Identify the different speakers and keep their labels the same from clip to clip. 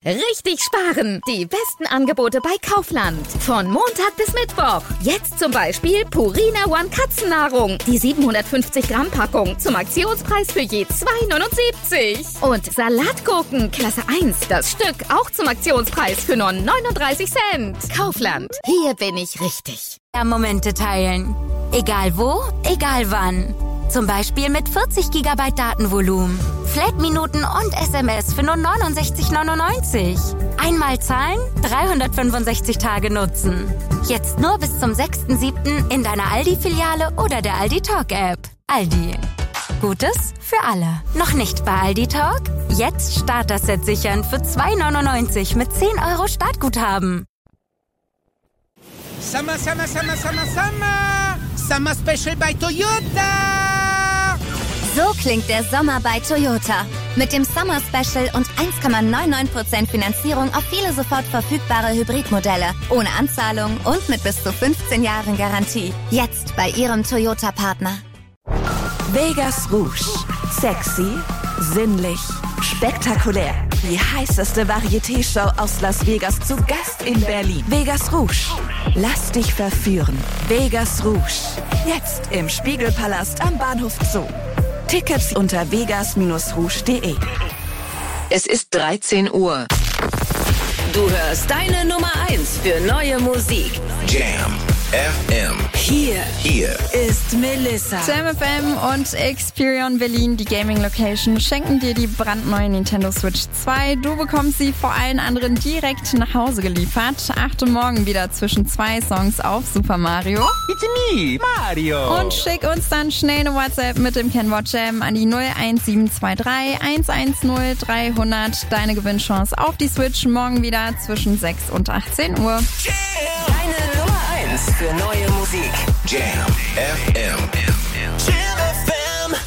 Speaker 1: Richtig sparen! Die besten Angebote bei Kaufland. Von Montag bis Mittwoch. Jetzt zum Beispiel Purina One Katzennahrung. Die 750 Gramm Packung zum Aktionspreis für je 2,79. Und Salatgurken Klasse 1. Das Stück auch zum Aktionspreis für nur 39 Cent. Kaufland. Hier bin ich richtig.
Speaker 2: Momente teilen. Egal wo, egal wann. Zum Beispiel mit 40 GB Datenvolumen. Flat-Minuten und SMS für nur 69,99. Einmal zahlen, 365 Tage nutzen. Jetzt nur bis zum 6.7. in deiner Aldi-Filiale oder der Aldi Talk-App. Aldi. Gutes für alle. Noch nicht bei Aldi Talk? Jetzt Starter-Set sichern für 2,99 mit 10 € Startguthaben.
Speaker 3: Summer, Summer, Summer, Summer, Summer! Summer Special bei Toyota!
Speaker 4: So klingt der Sommer bei Toyota. Mit dem Summer Special und 1,99% Finanzierung auf viele sofort verfügbare Hybridmodelle. Ohne Anzahlung und mit bis zu 15 Jahren Garantie. Jetzt bei Ihrem Toyota-Partner.
Speaker 5: Vegas Rouge. Sexy, sinnlich, spektakulär. Die heißeste Varieté-Show aus Las Vegas zu Gast in Berlin. Vegas Rouge. Lass dich verführen. Vegas Rouge. Jetzt im Spiegelpalast am Bahnhof Zoo. Tickets unter vegas-rouge.de.
Speaker 6: Es ist 13 Uhr. Du hörst deine Nummer 1 für neue Musik.
Speaker 7: Jam FM.
Speaker 6: Hier ist Melissa.
Speaker 8: Jam FM und Experion Berlin, die Gaming-Location, schenken dir die brandneue Nintendo Switch 2. Du bekommst sie vor allen anderen direkt nach Hause geliefert. Achte morgen wieder zwischen 2 Songs auf Super Mario.
Speaker 3: It's me, Mario!
Speaker 8: Und schick uns dann schnell eine WhatsApp mit dem Kennwort Jam an die 01723 110 300. Deine Gewinnchance auf die Switch morgen wieder zwischen 6 und 18 Uhr.
Speaker 6: Deine Nummer 1 für neue Musik.
Speaker 7: Jam FM.
Speaker 3: Jam FM!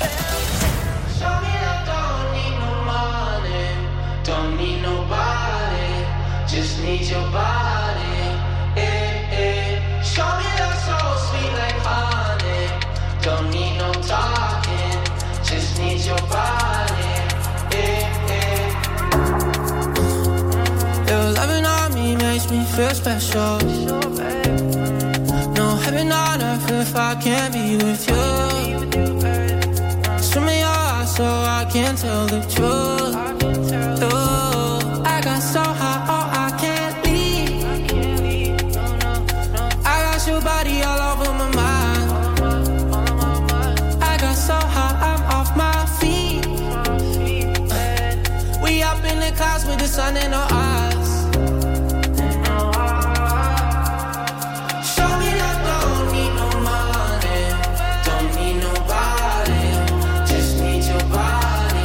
Speaker 9: Don't need nobody, just need your body. Show me love so sweet like honey. Don't need no talking, just need your body. Your loving on me makes me feel special. No heaven on earth if I can't be with you. Swim in your eyes so I can tell the truth. I got so high, oh, I can't leave. I got your body all over my mind. I got so high, I'm off my feet. We up in the clouds with the sun in our eyes. Show me that don't need no money, don't need nobody, just need your body.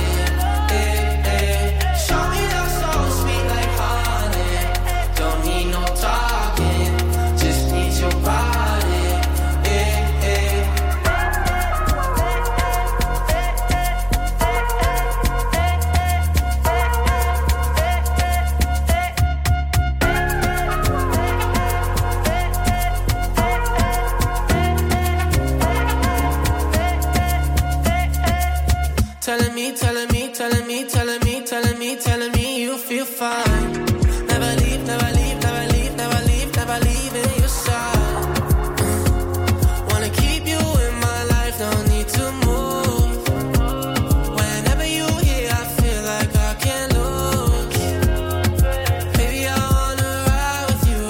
Speaker 9: Telling me you feel fine. Never leave, never leave, never leave, never leave, never leaving your side. Wanna keep you in my life, don't need to move. Whenever you here, I feel like I can't lose. Baby, I wanna ride with you,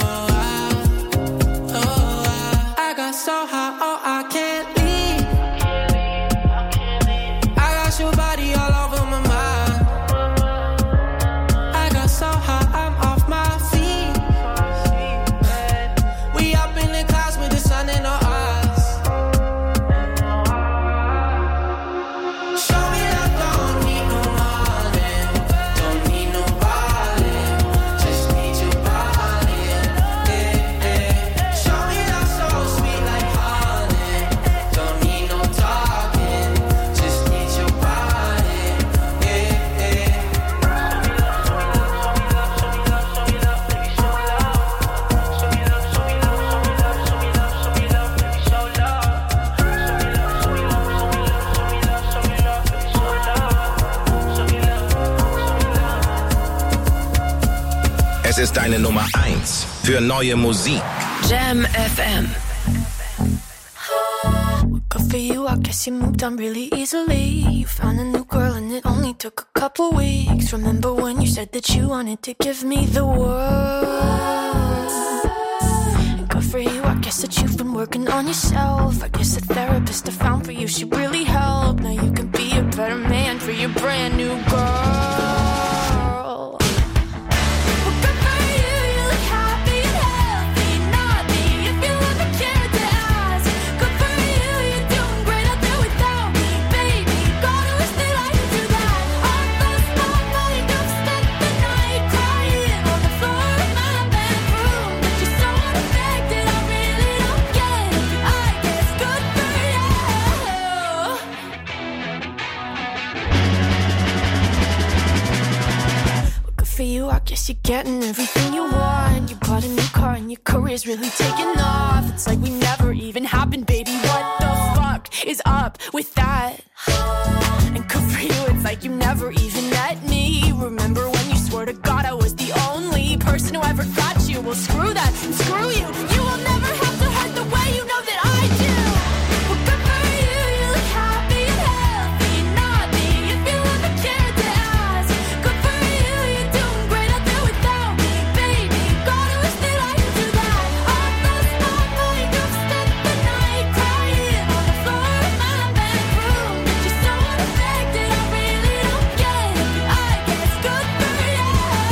Speaker 9: I got so high, oh, I can't leave. I got your body all over my mind. So high,
Speaker 7: Es ist deine Nummer 1 für neue Musik.
Speaker 6: Jam FM.
Speaker 10: Good for you, I guess you moved on really easily. You found a new girl and it only took a couple weeks. Remember when you said that you wanted to give me the world? And good for you, I guess that you've been working on yourself. I guess the therapist I found for you, she really helped. Now you can be a better man for your brand new girl. I guess you're getting everything you want. You bought a new car and your career's really taking off. It's like we never even happened, baby. What the fuck is up with that? And good for you, it's like you never even met me. Remember when you swore to God I was the only person who ever got you? Well, screw that and screw you. You will never have to hurt the way you know that I do. Well, good for you, you look happy and healthy. Not me, if you ever cared to ask. Good for you, you're doing great out there without me, baby. Gotta wish that I could do that. I lost my mind, I've spent the night crying on the floor of my bedroom. But you're so unaffected, I really don't get it. But I guess good for you.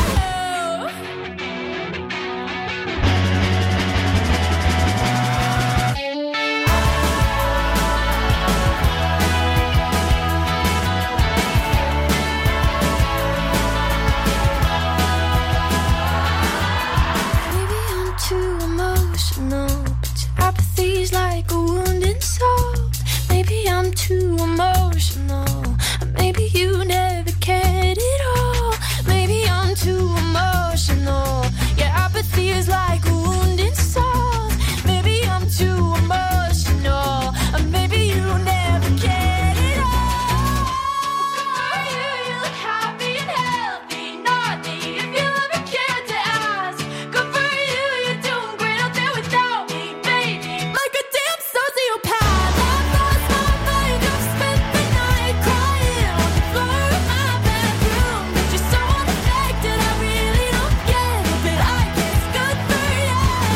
Speaker 10: Maybe I'm too emotional, but your apathy's like a wounded soul. Maybe I'm too emotional, or maybe you never cared at all. Maybe I'm too emotional, your apathy is like a wounded soul. Maybe I'm too emotional, or maybe you never cared at all. Good for you, you look happy and healthy. Not me, if you ever cared to ask. Good for you, you're doing great out there without me, baby. Like a damn sociopath. I've lost my mind, I've spent the night crying on the floor of my bedroom. But you're so unaffected, I really don't get it. But I guess good for you.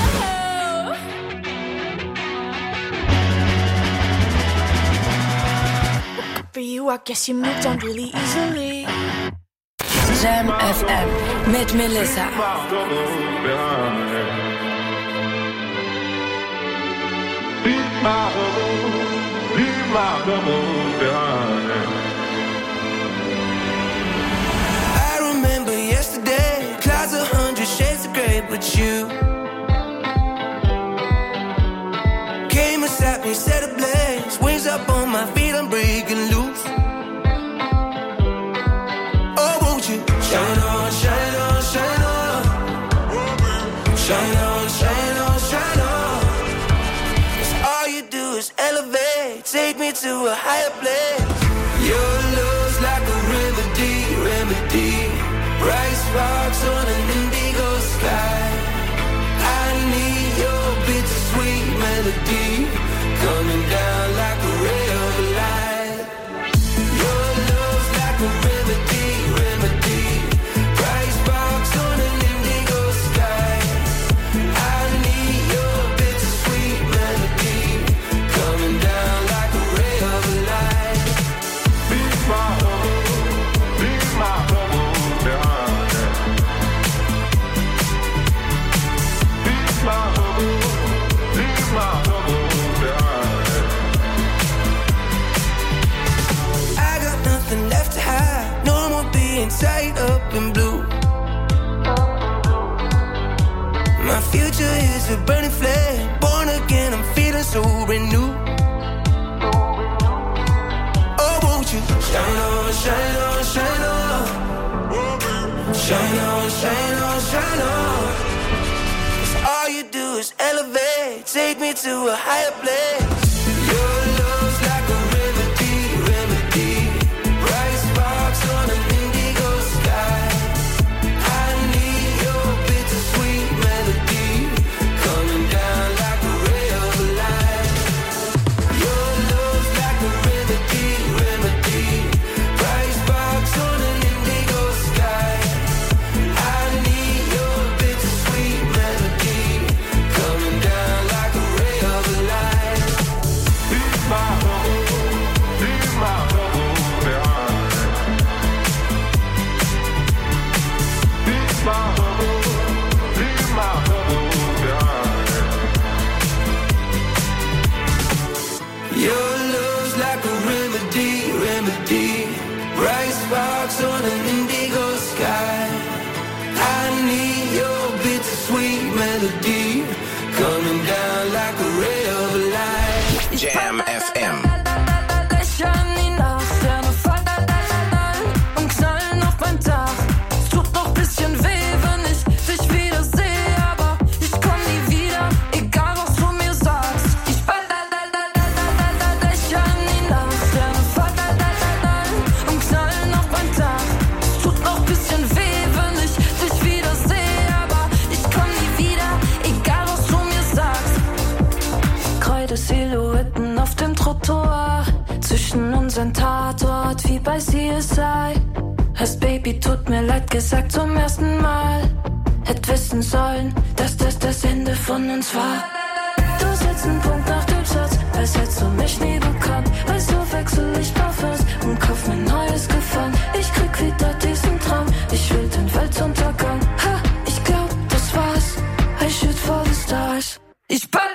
Speaker 10: Good for you, I guess you moved on really easily.
Speaker 6: Jam FM mit Melissa.
Speaker 9: I remember yesterday, clouds 100 shades of grey, but you came and sat me, set ablaze, wings up on my feet, I'm breaking loose. Oh, won't you shine on, shine on, shine on, shine on, shine on, shine on. 'Cause all you do is elevate, take me to a higher place. Your love's like a remedy, remedy. Bright sparks on an indigo sky. I need your bittersweet melody coming down like a ray of light. Your love's like a remedy, remedy. Bright sparks on an indigo sky. I need your bittersweet melody coming down like a ray of light. Be my home behind it. Be my home behind it. I got nothing left to hide, no more being tied up in blue. My future is a burning flame, born again, I'm feeling so renewed. Oh, won't you shine on, shine on, shine on, shine on, shine on, shine on. 'Cause all you do is elevate, take me to a higher place. Your love's like a remedy, remedy. Bright sparks on an indigo sky. I need your bitch. sweet melody coming down like a ray of light.
Speaker 7: Jam FM.
Speaker 10: Silhouetten auf dem Trottoir, zwischen unseren Tatort wie bei CSI. Hast Baby, tut mir leid gesagt zum ersten Mal. Hätt wissen sollen, dass das Ende von uns war. Du setzt einen Punkt nach dem Satz, als hättest du mich nie bekannt. Weißt du, wechsel ich Parfums und kauf mir neues Gewand. Ich krieg wieder diesen Traum, ich will den Weltuntergang. Ha, ich glaub, das war's, I shoot for the stars. Ich bin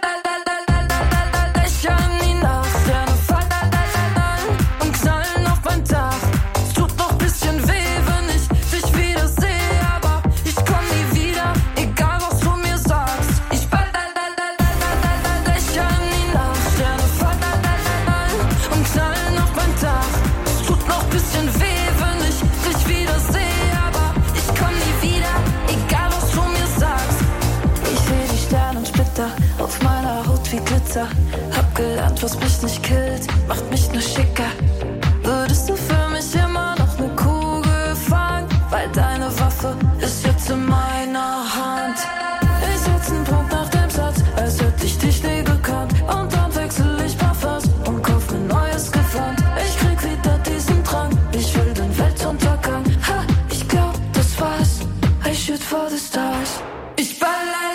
Speaker 10: hab gelernt, was mich nicht killt, macht mich nur schicker. Würdest du für mich immer noch ne Kugel fangen? Weil deine Waffe ist jetzt in meiner Hand. Ich setz einen Punkt nach dem Satz, als hätte ich dich nie gekannt. Und dann wechsel ich Parfums und kauf mir neues Gewand. Ich krieg wieder diesen Drang, ich will den Weltuntergang. Ha, ich glaub, das war's, I shoot for the stars. Ich ball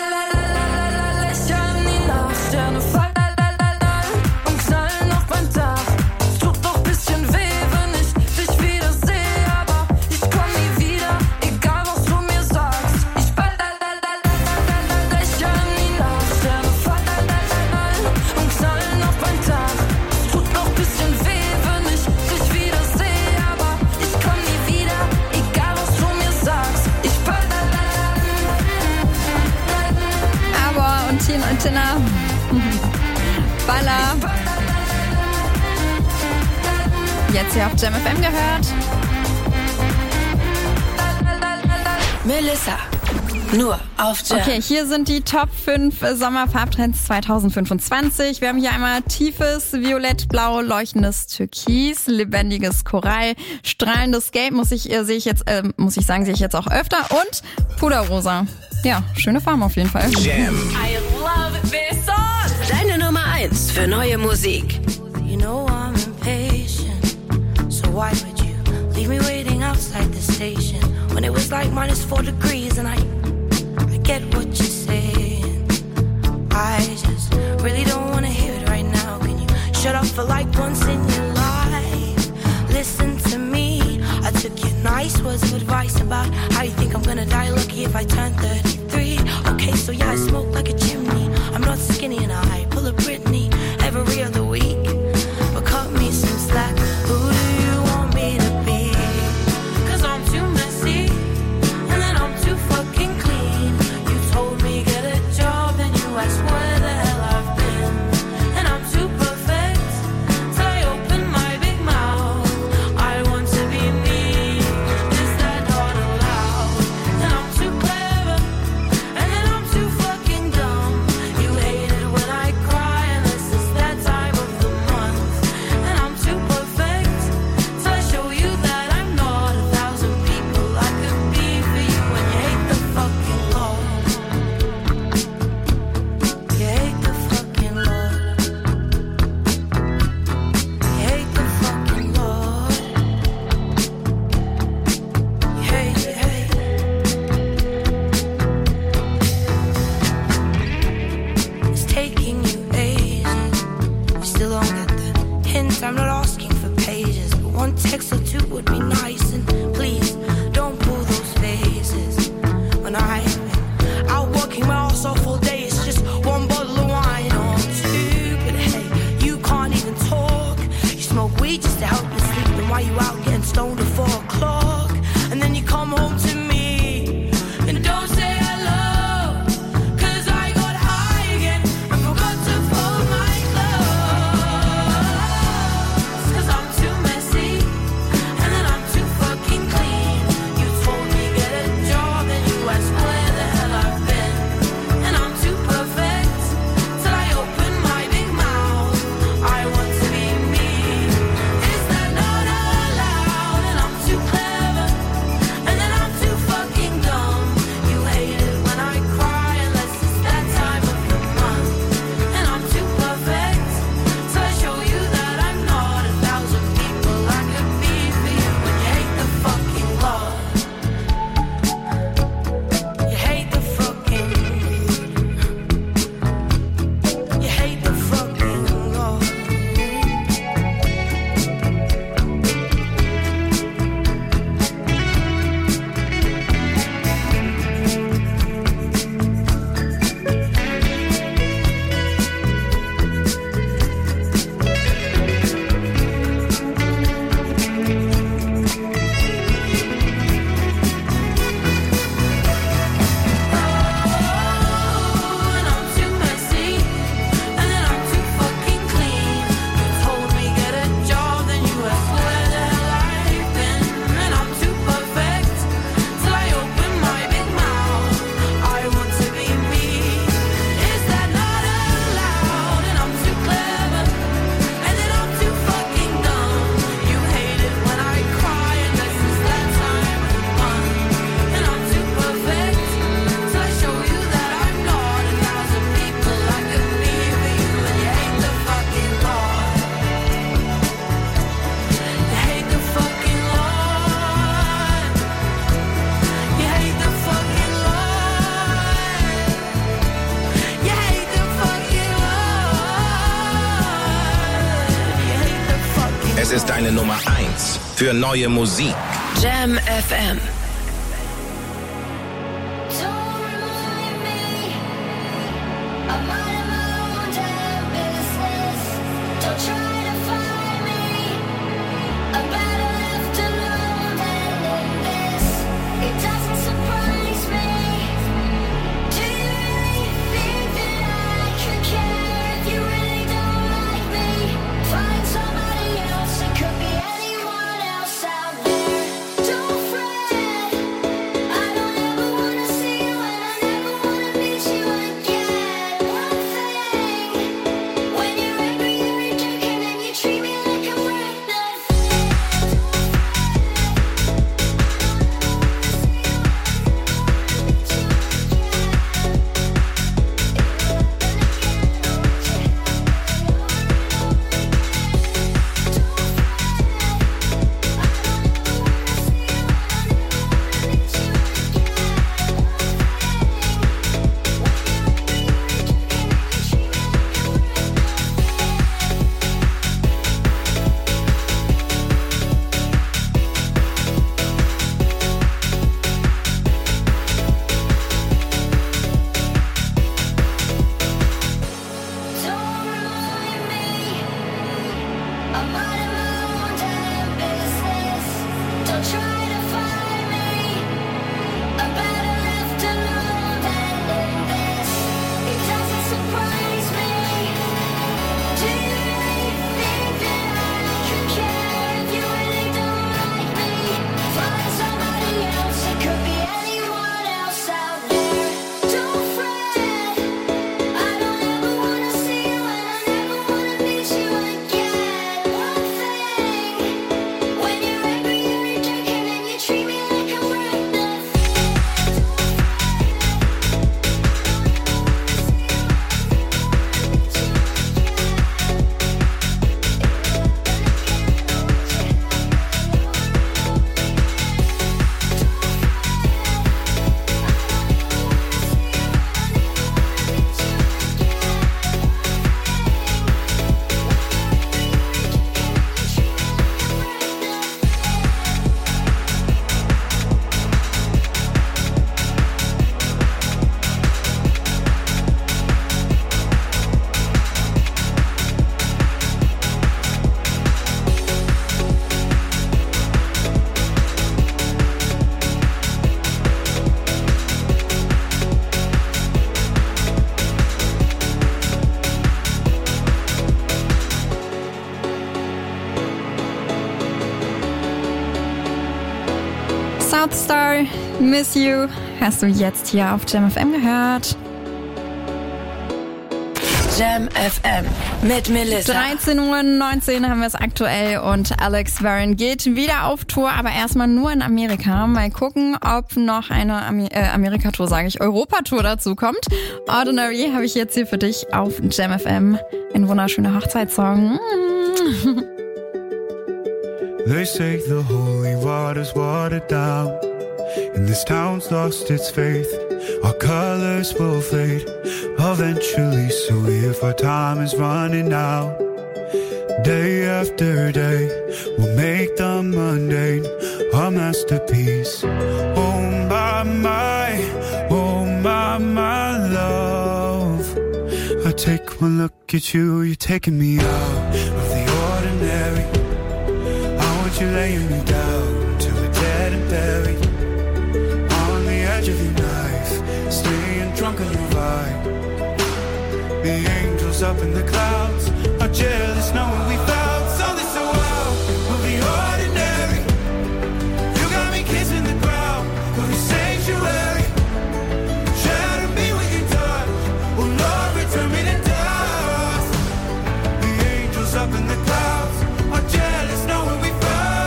Speaker 10: Sterne fallen und knallen auf mein Dach. Es tut noch bisschen weh, wenn ich dich wieder sehe, aber ich komm nie wieder, egal was du mir sagst. Ich ball Sterne fallen und knallen auf mein Dach. Es tut noch bisschen weh, wenn ich dich wieder sehe, aber ich komm nie wieder, egal was du mir sagst. Ich ball
Speaker 8: Aber und Tina und Tina Baller. Jetzt hier auf Jam FM gehört.
Speaker 6: Melissa, nur auf Jam.
Speaker 8: Okay, hier sind die Top 5 Sommerfarbtrends 2025. Wir haben hier einmal tiefes Violett, Blau, leuchtendes Türkis, lebendiges Korall, strahlendes Gelb, sehe ich jetzt auch öfter, und Puderrosa. Ja, schöne Farben auf jeden Fall.
Speaker 7: Jam.
Speaker 6: I love this song. Deine Nummer 1 für neue Musik.
Speaker 10: You know I'm impatient, so why would you leave me waiting outside the station when it was like -4 degrees and I get what you're saying. I just really don't wanna hear it right now. Can you shut up for like once in your life? Listen to me, I took your nice words of advice about how you think I'm gonna die lucky if I turn 33. Okay, so yeah, I smoke like a chimney. I'm not skinny and I pull a Britney every other week. But cut me some slack, who do you want me to be? 'Cause I'm too messy, and then I'm too fucking clean. You told me get a job, and you asked where the hell I've been. And I'm too perfect, so I open my big mouth. I want to be me, is that not allowed? And I'm too clever, and then I'm too fucking dumb.
Speaker 7: Es ist deine Nummer 1 für neue Musik.
Speaker 6: Jam FM.
Speaker 8: Southstar, Miss You, hast du jetzt hier auf Jam FM gehört.
Speaker 6: Jam FM mit Melissa.
Speaker 8: 13:19 Uhr haben wir es aktuell und Alex Warren geht wieder auf Tour, aber erstmal nur in Amerika. Mal gucken, ob noch eine Amerika-Tour, Europa-Tour dazu kommt. Ordinary habe ich jetzt hier für dich auf Jam FM. Ein wunderschöner Hochzeitssong.
Speaker 11: They say the holy water's watered down, and this town's lost its faith. Our colors will fade eventually, so if our time is running out, day after day, we'll make the mundane our masterpiece. Oh my, love. I take one look at you, you're taking me out of the ordinary. You're laying me down till we're dead and buried on the edge of your knife, staying drunk on your vibe. The angels up in the clouds are jealous knowing we found something so wild of the ordinary. You got me kissing the ground of your sanctuary. Shatter me with your touch, oh Lord, return me to dust. The angels up in the clouds are jealous knowing we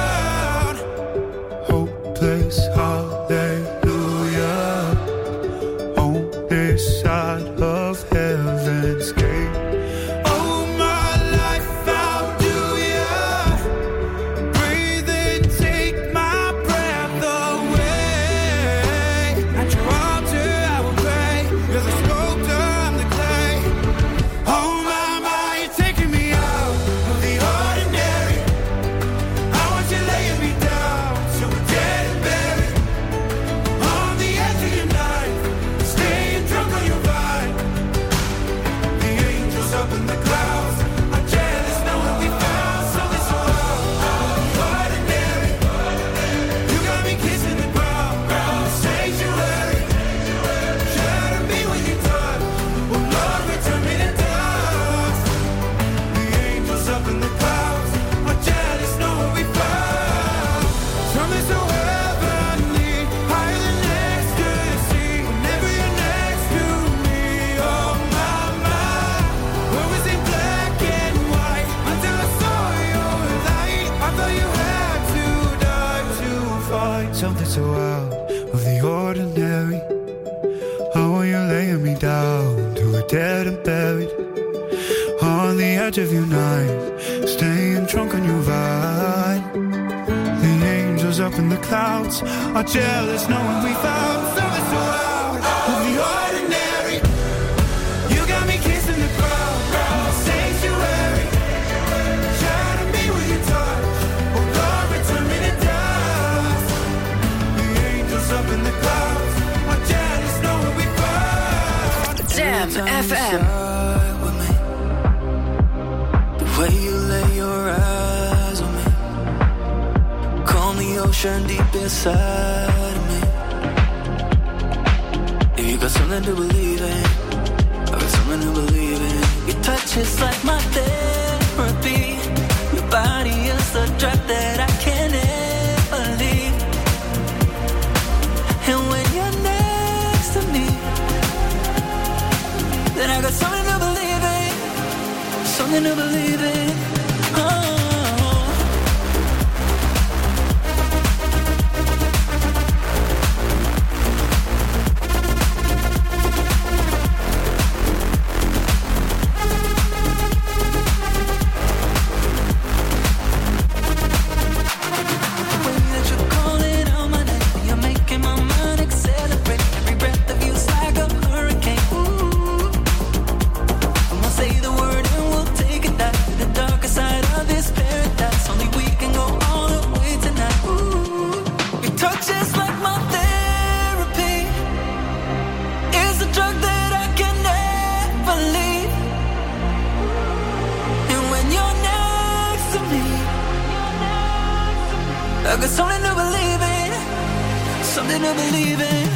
Speaker 11: hallelujah on this side of heaven's gate. Oh my laying me down to a dead and buried. On the edge of your night, staying drunk on your vine. The angels up in the clouds are jealous knowing we found something so out of the ordinary. You got me kissing the ground, sanctuary. Shadow me with your touch, oh Lord, return me to dust. The angels up in the clouds are jealous knowing we found
Speaker 6: Jam FM.
Speaker 9: Way you lay your eyes on me, calm the ocean deep inside of me. If you got something to believe in, I got something to believe in. Your touch is like my therapy. Your body is the drug that I can't ever leave. And when you're next to me, then I got something to believe in. Something to believe in. Oh. I got something to believe in, something to believe in.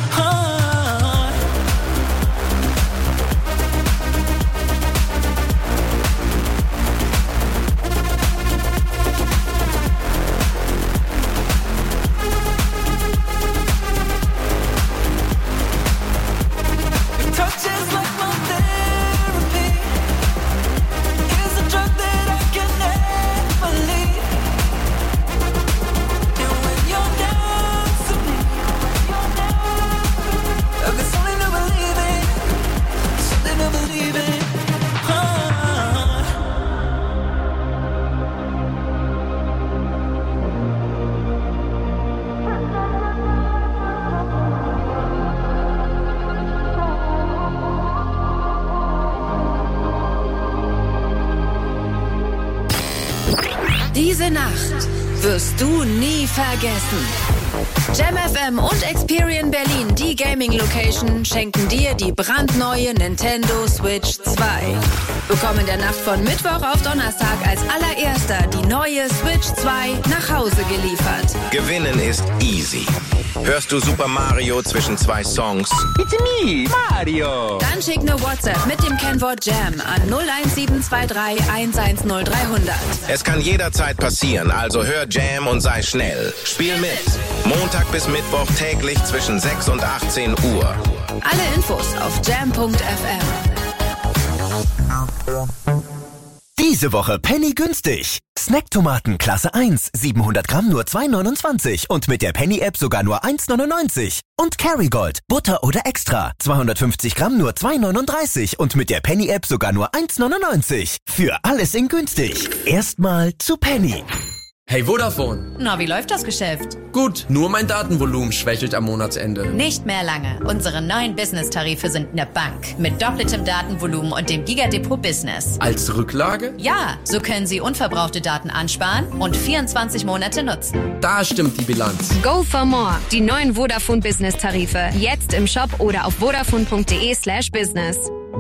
Speaker 6: Diese Nacht wirst du nie vergessen. Jam FM und Experian Berlin, die Gaming-Location, schenken dir die brandneue Nintendo Switch 2. Bekomm in der Nacht von Mittwoch auf Donnerstag als allererster die neue Switch 2 nach Hause geliefert.
Speaker 7: Gewinnen ist easy. Hörst du Super Mario zwischen zwei Songs?
Speaker 12: It's me, Mario.
Speaker 6: Dann schick eine WhatsApp mit dem Kennwort Jam an 01723 110300.
Speaker 7: Es kann jederzeit passieren, also hör Jam und sei schnell. Spiel mit. Montag bis Mittwoch täglich zwischen 6 und 18 Uhr.
Speaker 6: Alle Infos auf jam.fm.
Speaker 13: Diese Woche Penny günstig. Snacktomaten Klasse 1, 700 Gramm nur 2,29 und mit der Penny-App sogar nur 1,99. Und Kerrygold, Butter oder Extra, 250 Gramm nur 2,39 und mit der Penny-App sogar nur 1,99. Für alles in günstig. Erstmal zu Penny.
Speaker 14: Hey Vodafone.
Speaker 15: Na, wie läuft das Geschäft?
Speaker 14: Gut, nur mein Datenvolumen schwächelt am Monatsende.
Speaker 15: Nicht mehr lange. Unsere neuen Business-Tarife sind eine Bank. Mit doppeltem Datenvolumen und dem Gigadepot Business.
Speaker 14: Als Rücklage?
Speaker 15: Ja, so können Sie unverbrauchte Daten ansparen und 24 Monate nutzen.
Speaker 14: Da stimmt die Bilanz.
Speaker 16: Go for more. Die neuen Vodafone Business-Tarife. Jetzt im Shop oder auf vodafone.de/business.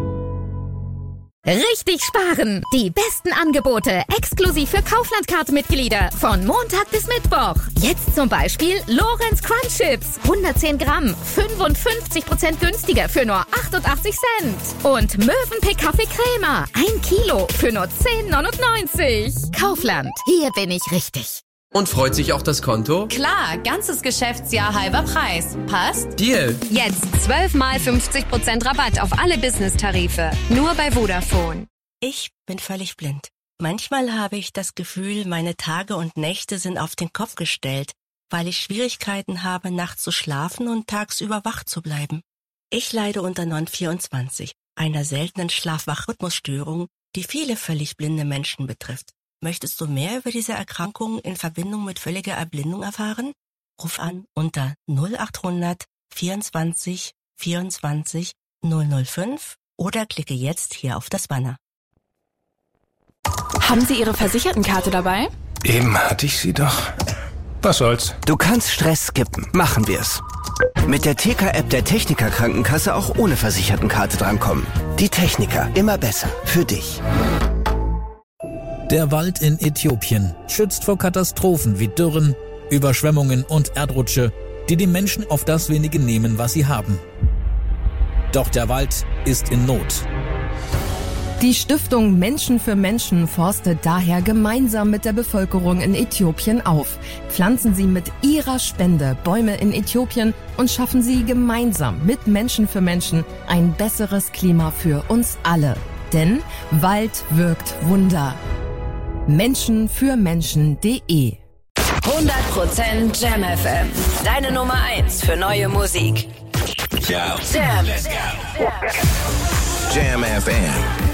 Speaker 1: Richtig sparen! Die besten Angebote exklusiv für Kaufland-Card-Mitglieder von Montag bis Mittwoch. Jetzt zum Beispiel Lorenz Crunch Chips, 110 Gramm, 55% günstiger für nur 88 Cent. Und Mövenpick Kaffee Crema, 1 Kilo für nur 10,99. Kaufland, hier bin ich richtig.
Speaker 14: Und freut sich auch das Konto?
Speaker 15: Klar, ganzes Geschäftsjahr halber Preis. Passt?
Speaker 14: Deal.
Speaker 16: Jetzt 12 mal 50% Rabatt auf alle Business-Tarife. Nur bei Vodafone.
Speaker 17: Ich bin völlig blind. Manchmal habe ich das Gefühl, meine Tage und Nächte sind auf den Kopf gestellt, weil ich Schwierigkeiten habe, nachts zu schlafen und tagsüber wach zu bleiben. Ich leide unter Non-24, einer seltenen Schlaf-Wach-Rhythmusstörung, die viele völlig blinde Menschen betrifft. Möchtest du mehr über diese Erkrankung in Verbindung mit völliger Erblindung erfahren? Ruf an unter 0800 24 24 005 oder klicke jetzt hier auf das Banner.
Speaker 18: Haben Sie Ihre Versichertenkarte dabei?
Speaker 19: Eben hatte ich sie doch. Was soll's?
Speaker 20: Du kannst Stress skippen. Machen wir's. Mit der TK-App der Techniker Krankenkasse auch ohne Versichertenkarte drankommen. Die Techniker, immer besser. Für dich.
Speaker 21: Der Wald in Äthiopien schützt vor Katastrophen wie Dürren, Überschwemmungen und Erdrutsche, die die Menschen auf das wenige nehmen, was sie haben. Doch der Wald ist in Not.
Speaker 22: Die Stiftung Menschen für Menschen forstet daher gemeinsam mit der Bevölkerung in Äthiopien auf. Pflanzen Sie mit Ihrer Spende Bäume in Äthiopien und schaffen Sie gemeinsam mit Menschen für Menschen ein besseres Klima für uns alle. Denn Wald wirkt Wunder. Menschenfürmenschen.de
Speaker 6: 100% Jam FM. Deine Nummer 1 für neue Musik.
Speaker 7: Jam.
Speaker 6: Jam.
Speaker 7: Jam FM.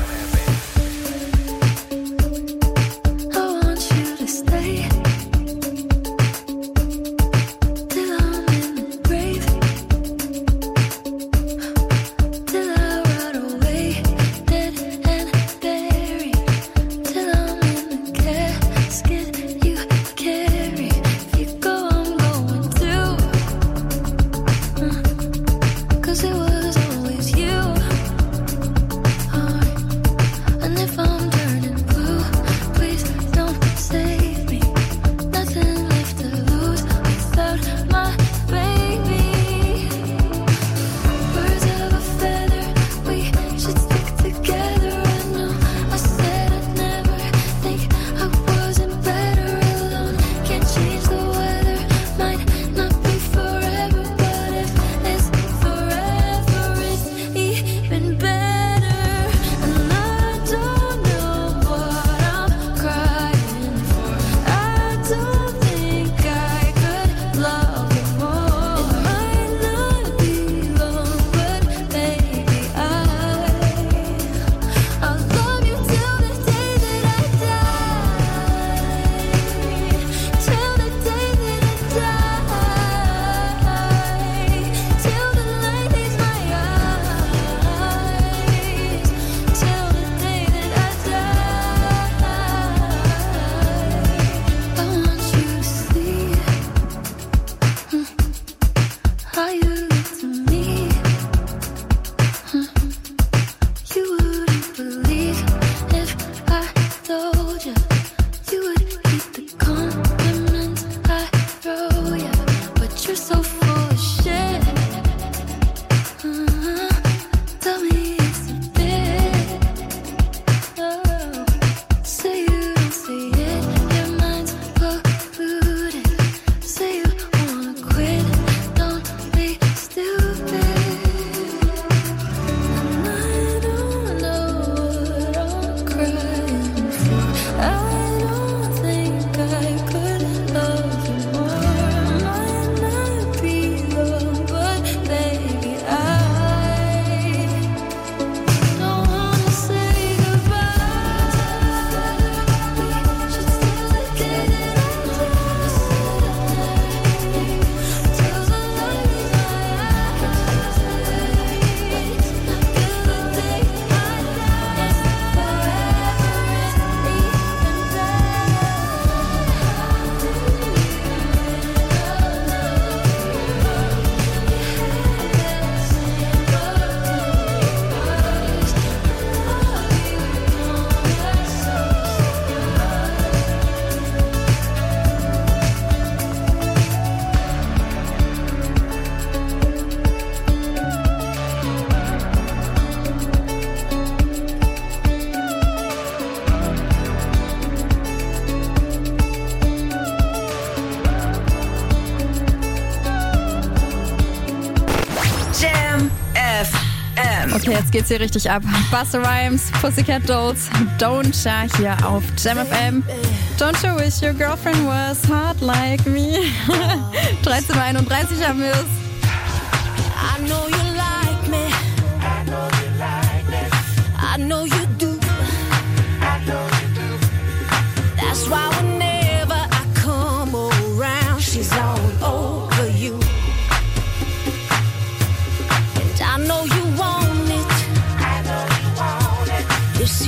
Speaker 8: Okay, jetzt geht's hier richtig ab. Busta Rhymes, Pussycat Dolls, Don't Ya hier auf Jam FM. Don't you wish your girlfriend was hot like me? 13:31 haben wir's.
Speaker 10: I know you like me.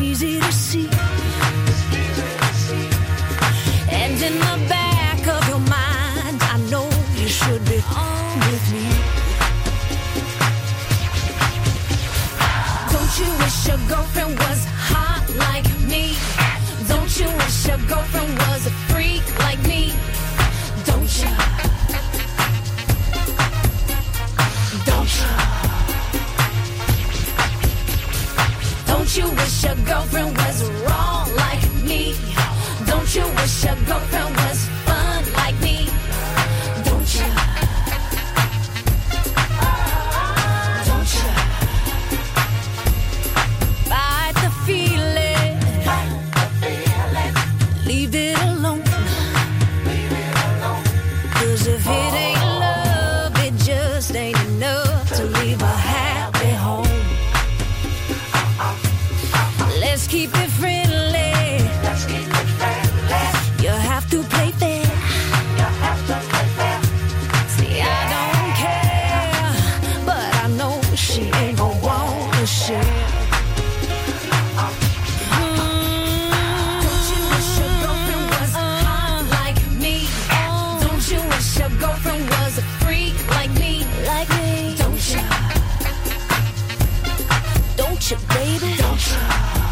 Speaker 2: easy to see. And in the back of your mind, I know you should be on with me. Don't you wish your girlfriend was hot like me? Don't you wish your girlfriend was a freak like me? Don't you? Don't you? Don't you wish your girlfriend was wrong like me? Don't you wish your girlfriend was fun like me? Don't you? Don't you? Fight the feeling. Leave it alone. 'Cause if it ain't love, it just ain't enough to leave a happy home. Let's keep it friendly. Let's keep it friendly. You have to play fair. You have to play fair. See, I don't care, but I know she ain't gon' wanna share. Don't you wish your girlfriend was hot like me? Don't you wish your girlfriend was a freak like me? Like me? Don't you? Don't you, baby? Don't you?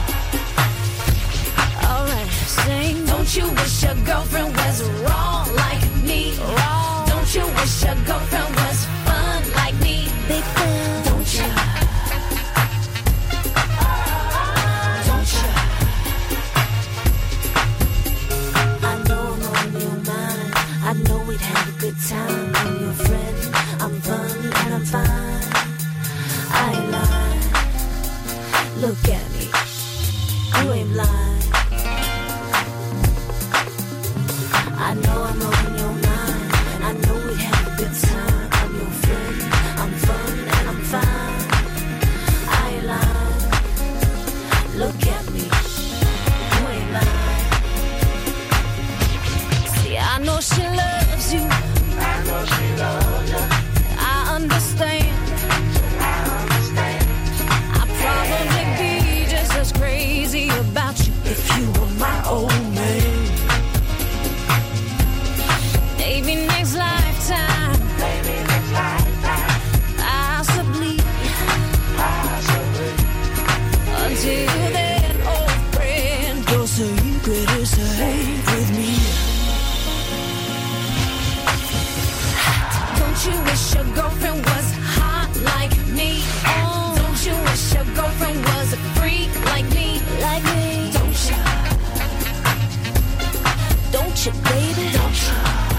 Speaker 2: Alright, sing. Don't you wish your girlfriend was wrong like me? Wrong. Don't you wish your girlfriend was fun like me? Big fun. Don't you? Don't you? I know I'm on your mind. I know we'd have a good time. I'm your friend. I'm fun and I'm fine. I ain't lying. Look at me. You ain't blind. I know I'm on your mind. I know we'd have a good time. I'm your friend. I'm fun and I'm fine. I ain't lying. Look at me. You ain't lying. See, I know she loves you. I know she loves you. I understand. I understand. I'd probably be just as crazy about you if you were my old man. Maybe next lifetime. Maybe next lifetime. Possibly. Possibly. Until then, old friend, your secret is safe with me. Don't you wish your girlfriend was hot like me? Don't you wish your girlfriend was a freak like me? Like me? Don't you? Don't you, baby? Don't you?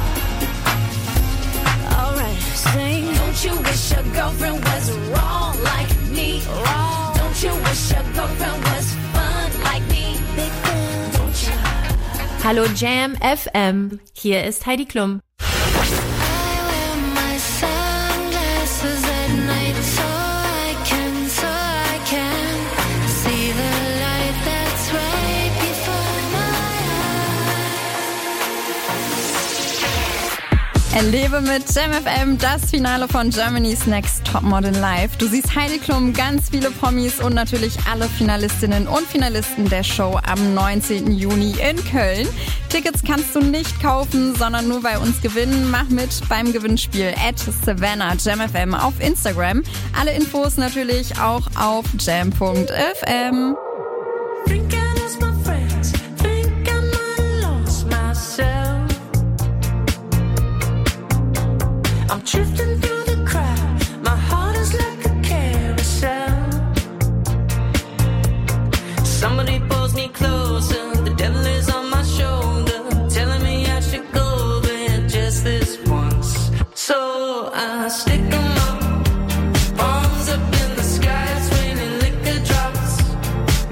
Speaker 2: Alright, sing. Don't you wish your girlfriend was wrong like me? Wrong. Don't you wish your girlfriend was fun like me? Big fun. Don't you?
Speaker 4: Hallo Jam FM, hier ist Heidi Klum.
Speaker 8: Erlebe mit Jam FM das Finale von Germany's Next Topmodel Live. Du siehst Heidi Klum, ganz viele Promis und natürlich alle Finalistinnen und Finalisten der Show am 19. Juni in Köln. Tickets kannst du nicht kaufen, sondern nur bei uns gewinnen. Mach mit beim Gewinnspiel @SavannahJamFM auf Instagram. Alle Infos natürlich auch auf jam.fm.
Speaker 2: I'm drifting through the crowd. My heart is like a carousel. Somebody pulls me closer. The devil is on my shoulder, telling me I should go there just this once. So I stick 'em up, palms up in the sky, it's raining liquor drops.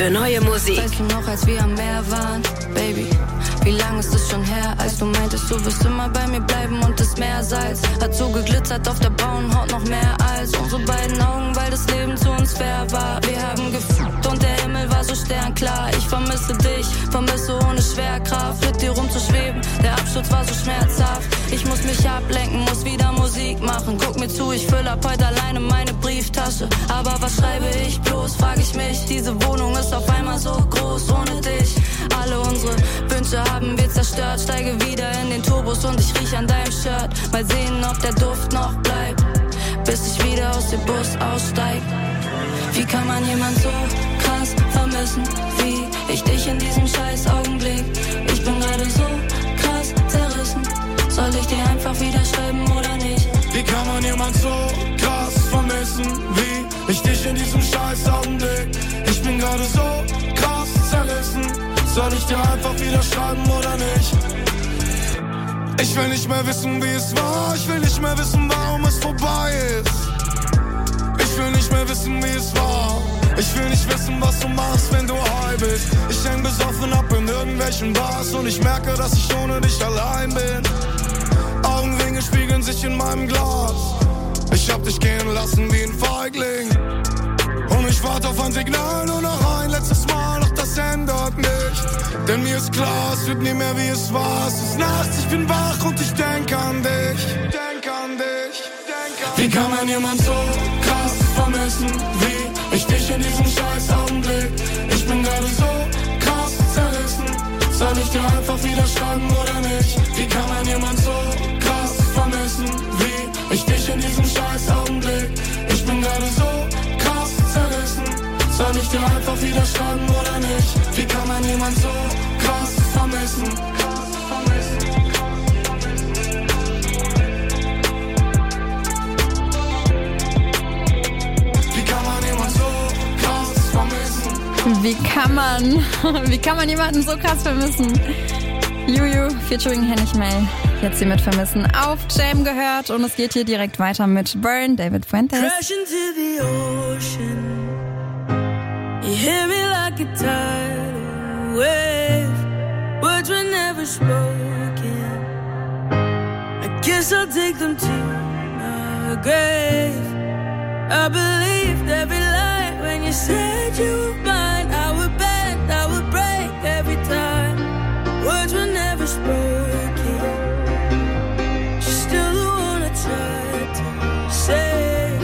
Speaker 6: für neue Musik.
Speaker 2: Weißt du noch, als wir am Meer waren, Baby? Wie lang ist es schon her, als du meintest, du wirst immer bei mir bleiben und das Meersalz hat so geglitzert auf der braunen Haut noch mehr als unsere beiden Augen, weil das Leben zu uns fair war. Wir haben gefühlt und der Himmel war so sternklar. Ich vermisse dich, vermisse ohne Schwerkraft, mit dir rumzuschweben. Der Absturz war so schmerzhaft. Ich muss mich ablenken, muss wieder Musik machen. Guck mir zu, ich fülle ab heute alleine meine Brieftasche. Aber was schreibe ich bloß, frag ich mich. Diese Wohnung ist auf einmal so groß ohne dich. Alle unsere Wünsche haben wir zerstört. Steige wieder in den Turbos und ich riech an deinem Shirt. Mal sehen, ob der Duft noch bleibt, bis ich wieder aus dem Bus aussteig. Wie kann man jemand so krass vermissen, wie ich dich in diesem scheiß Augenblick? Ich bin gerade so krass zerrissen. Soll ich dir einfach wieder schreiben oder nicht?
Speaker 9: Wie kann man jemand so krass vermissen, wie ich dich in diesem scheiß Augenblick? Ich bin gerade so krass zerrissen. Soll ich dir einfach wieder schreiben oder nicht? Ich will nicht mehr wissen, wie es war. Ich will nicht mehr wissen, warum es vorbei ist. Ich will nicht mehr wissen, wie es war. Ich will nicht wissen, was du machst, wenn du high bist. Ich häng besoffen ab in irgendwelchen Bars und ich merke, dass ich ohne dich allein bin. Augenringe spiegeln sich in meinem Glas. Ich hab dich gehen lassen wie ein Feigling. Und ich warte auf ein Signal, nur noch ein letztes Mal, doch das ändert nicht. Denn mir ist klar, es wird nie mehr wie es war. Es ist nachts, ich bin wach und ich denk an dich. Wie kann man jemand so krass vermissen, wie ich dich in diesem scheiß Augenblick? Ich bin gerade so krass zerrissen. Soll ich dir einfach wieder schreiben oder nicht? Wie kann man jemand so krass vermissen, wie ich dich in diesem scheiß Augenblick? Ich bin gerade so krass zerrissen. Soll ich dir einfach wieder schreiben oder nicht? Wie kann man jemand so krass vermissen?
Speaker 8: Wie kann man jemanden so krass vermissen? Juju featuring Hennig May. Jetzt hier mit Vermissen auf Jam gehört und es geht hier direkt weiter mit Burn, David Fuentes.
Speaker 10: Crash into the ocean. You hear me like a tidal wave. Words were never spoken. I guess I'll take them to my grave. I believed every lie when you said you were mine. I would bend, I would break every time. Words were never spoken. She's still the one I tried to save.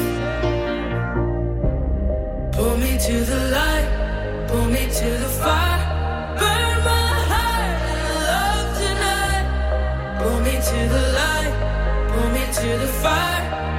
Speaker 10: Pull me to the light, pull me to the fire. Burn my heart in love tonight. Pull me to the light, pull me to the fire.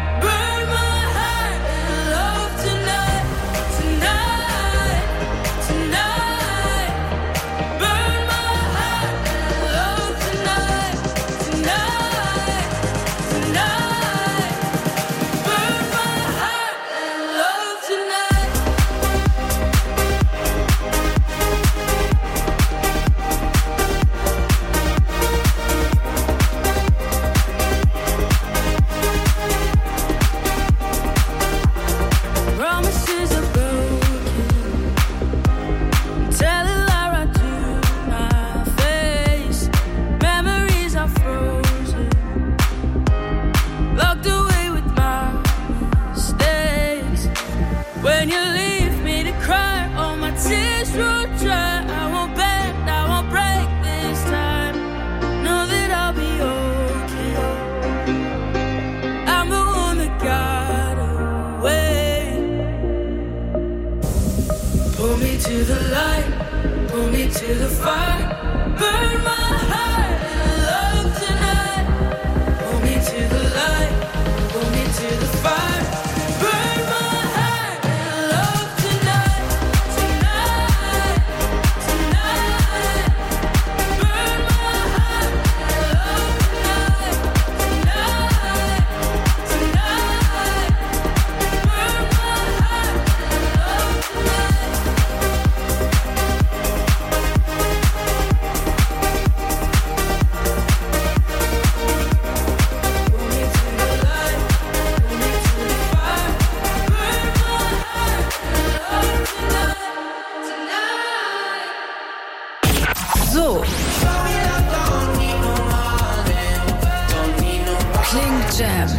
Speaker 10: To the light, pull me to the fire. Burn my heart in love tonight. Pull me to the light, pull me to the fire. Burn my heart in love tonight. Tonight, tonight. Burn my heart in love tonight. Tonight, tonight. Burn my heart in love tonight. Pull me to the light, pull me to the
Speaker 6: So klingt Jam.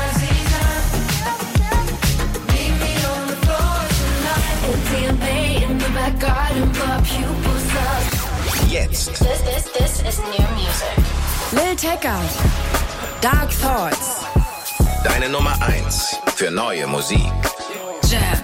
Speaker 7: Jetzt.
Speaker 10: This is new music.
Speaker 6: Lil Tecca, Dark Thoughts.
Speaker 7: Deine Nummer 1 für neue Musik.
Speaker 6: Jam.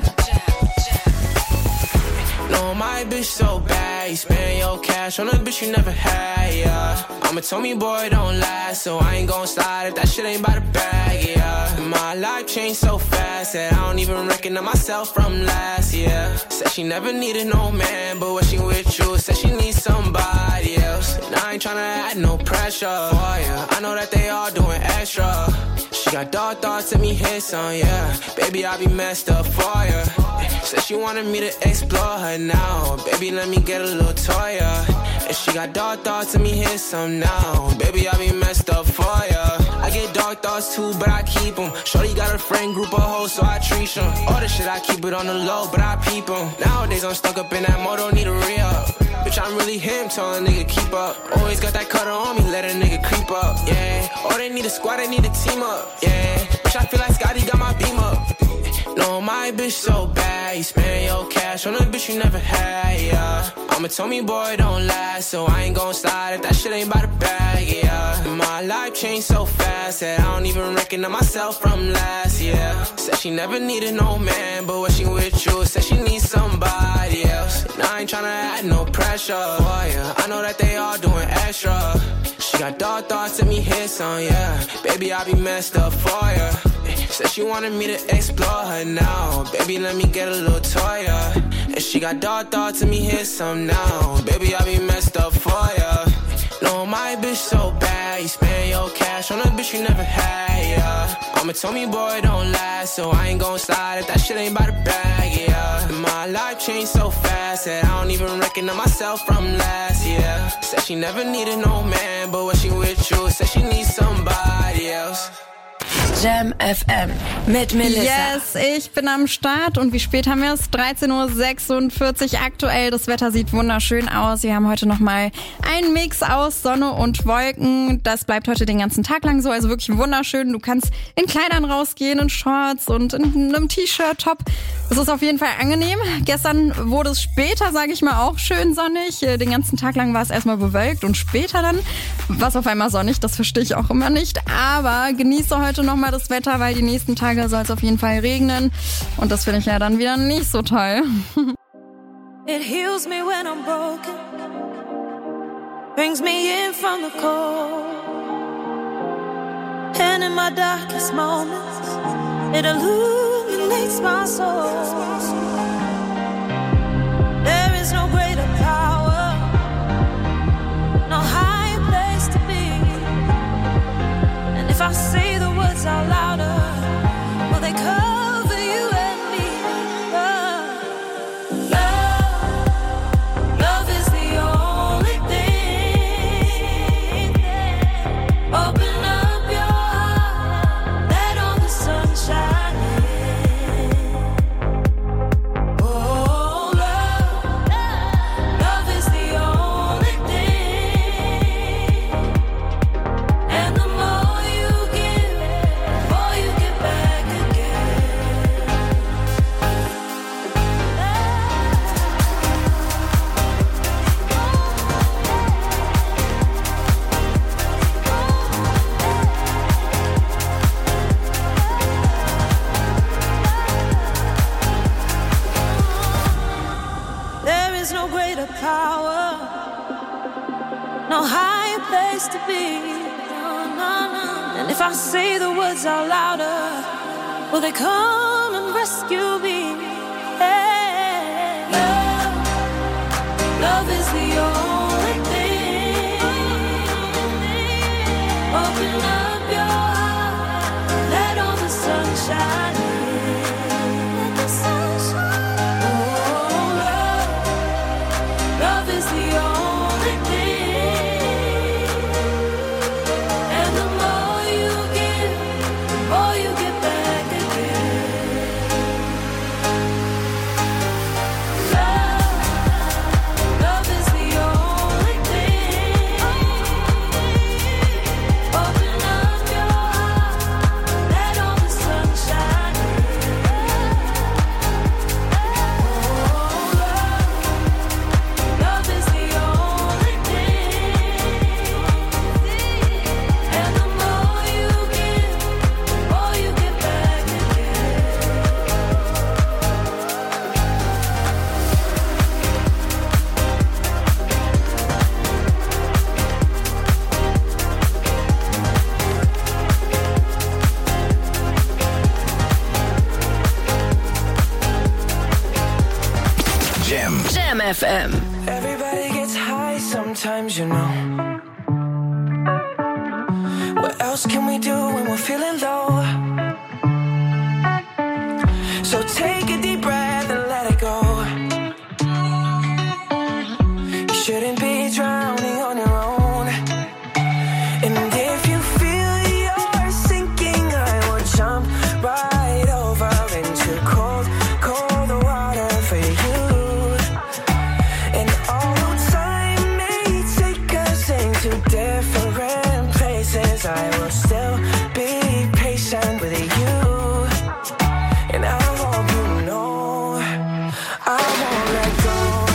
Speaker 9: No, my bitch so bad. You spend your cash on a bitch you never had, yeah. I'ma tell me, boy, don't last, so I ain't gon' slide if that shit ain't by the bag, yeah. My life changed so fast that I don't even recognize myself from last year. Said she never needed no man, but when she with you, said she needs somebody else. And I ain't tryna add no pressure for ya. I know that they all doing extra. She got dark thoughts, let me hit some, yeah. Baby, I be messed up for ya. Said she wanted me to explore her now. Baby, let me get a little toy, yeah. And she got dark thoughts, let me hit some now. Baby, I be messed up for ya. I get dark thoughts too, but I keep them. Shorty got a friend group of hoes, so I treat them. All the shit, I keep it on the low, but I peep them. Nowadays, I'm stuck up in that mode, don't need a re-up. Bitch, I'm really him, tell a nigga keep up. Always got that cutter on me, let a nigga creep up, yeah. Oh, they need a squad, they need a team up, yeah. Bitch, I feel like Scotty got my beam up. No, my bitch so bad. You spend your cash on a bitch you never had, yeah. I'ma tell me, boy, don't last, so I ain't gon' slide if that shit ain't by the bag, yeah. My life changed so fast that I don't even recognize myself from last year. Said she never needed no man, but when she with you, said she needs somebody else. And I ain't tryna add no pressure for ya. I know that they all doing extra. She got dark thoughts, let me hit some, yeah. Baby, I be messed up for ya. Said she wanted me to explore her now. Baby, let me get a little toy, yeah. And she got dark thoughts, let me hit some now. Baby, I be messed up for ya. No, my bitch so bad. You spend your cash on a bitch you never had, yeah. I'ma tell me, boy, don't last, so I ain't gon' slide if that shit ain't by the bag, yeah. My life changed so fast that I don't even recognize myself from last year. Said she never needed no man, but when she with you, said she needs somebody else.
Speaker 6: Jam FM mit Melissa.
Speaker 8: Yes, ich bin am Start und wie spät haben wir es? 13:46 Uhr aktuell. Das Wetter sieht wunderschön aus. Wir haben heute nochmal einen Mix aus Sonne und Wolken. Das bleibt heute den ganzen Tag lang so. Also wirklich wunderschön. Du kannst in Kleidern rausgehen, in Shorts und in einem T-Shirt, top. Es ist auf jeden Fall angenehm. Gestern wurde es später, sage ich mal, auch schön sonnig. Den ganzen Tag lang war es erstmal bewölkt und später dann war es auf einmal sonnig. Das verstehe ich auch immer nicht. Aber genieße heute nochmal das Wetter, weil die nächsten Tage soll es auf jeden Fall regnen. Und das finde ich ja dann wieder nicht so toll.
Speaker 2: It heals me when I'm broken, brings me in from the cold, and in my darkest moments, it illuminates my soul. There is no greater power, no higher place to be, and if I say the words out louder, will they cover you and me? Love is the only thing. Open up your heart, let all the sunshine in. Oh, love is the only thing. And the more you give, the more you get back again. There is no greater power, no higher place to be. And if I say the words out louder, will they come and rescue me? Hey. Love is the only thing. Open up your heart, let all the sunshine in. Let the sunshine. Oh, love is the only thing. And the more you give, the more you get back again. Love is the only thing. FM.
Speaker 9: Everybody gets high sometimes, you know. What else can we do when we're feeling low? So take a deep breath and let it go. You shouldn't be drowning on your own. And if you feel you're sinking, I will jump right over into cold, cold water for you. And although time may take us into different places, I will still be patient with you. And I hope you know I won't let go.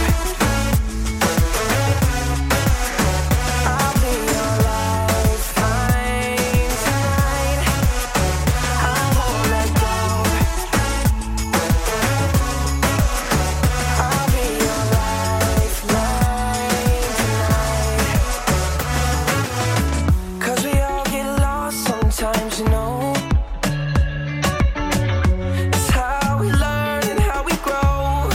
Speaker 9: I'll be your lifeline tonight. I won't let go. I'll be your lifeline tonight. 'Cause we all get lost sometimes, you know. It's how we learn and how we grow.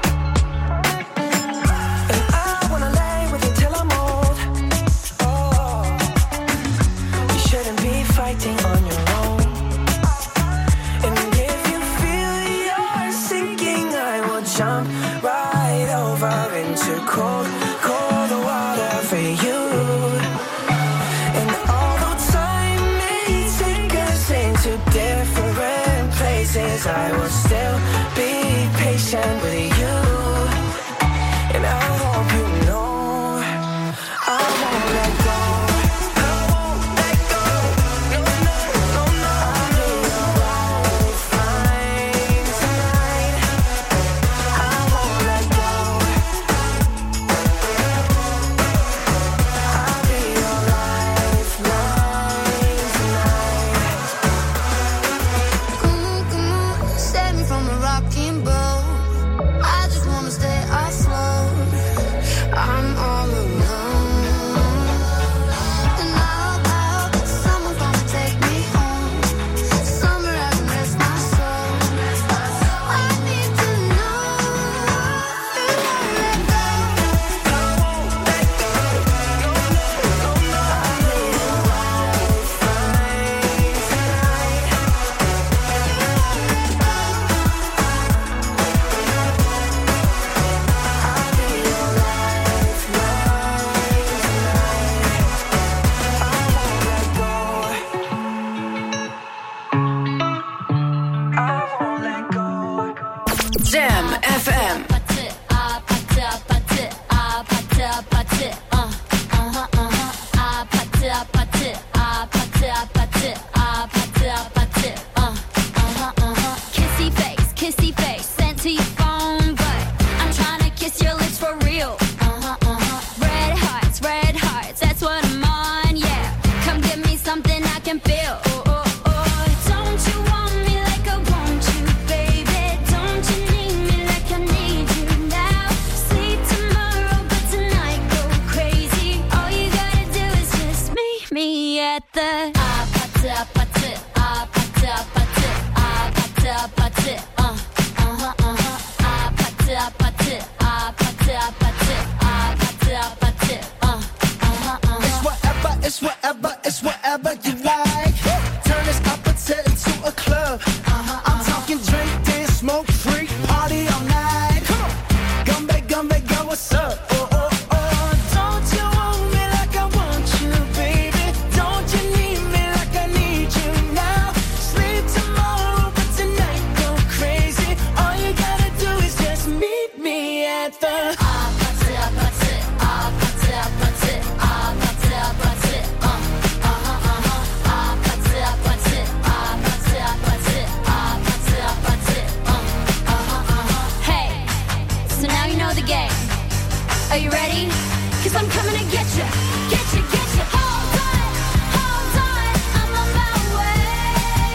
Speaker 9: And I wanna lay with you till I'm old. Oh, you shouldn't be fighting on your own. And if you feel you're sinking, I will jump right over into cold, cold water for you. And although time may take us into different places, I will still be patient with you. And I hope you know I won't let go. I won't let go. No, no, no, no. I'll be your lifeline tonight. I won't let go. I'll be your lifeline tonight.
Speaker 2: Come on, save me from a rocking boat. I just wanna stay afloat. I'm all alone. And I hope someone's gonna take me home. Somewhere I can rest my soul. I need to know you won't let go.
Speaker 9: I won't let go. No, no, no, no. I'll be your lifeline tonight. I'll be your lifeline tonight. I won't let go. I won't let go.
Speaker 6: Jam FM.
Speaker 2: Kissy face, sent to your phone, but I'm trying to kiss your lips for real. Red hearts, that's what I'm on, yeah. Come give me something I can feel. Don't you want me like I want you, baby? Don't you need me like I need you now? Sleep tomorrow, but tonight go crazy. All you gotta do is just meet me at the
Speaker 9: It's whatever you like. Turn this opposite into a club. I'm talking drink, dance, smoke, freak, party all night. Come on, Gumbe, girl, what's up? Don't you want me like I want you, baby? Don't you need me like I need you now? Sleep tomorrow, but tonight go crazy. All you gotta do is just meet me at the
Speaker 2: Hey, so now you know the game. Are you ready? 'Cause I'm coming to get you. Hold on, I'm on my way.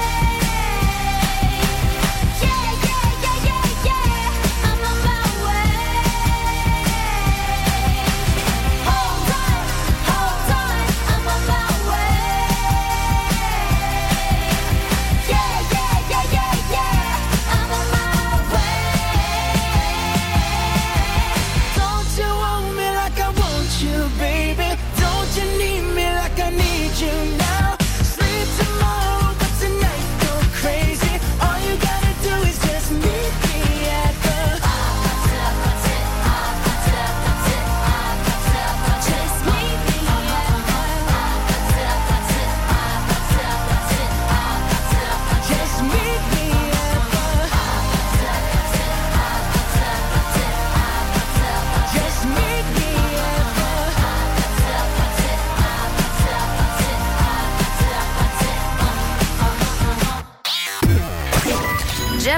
Speaker 2: Yeah, I'm on my way. Hold on, I'm on my way. Yeah, I'm on my way. Don't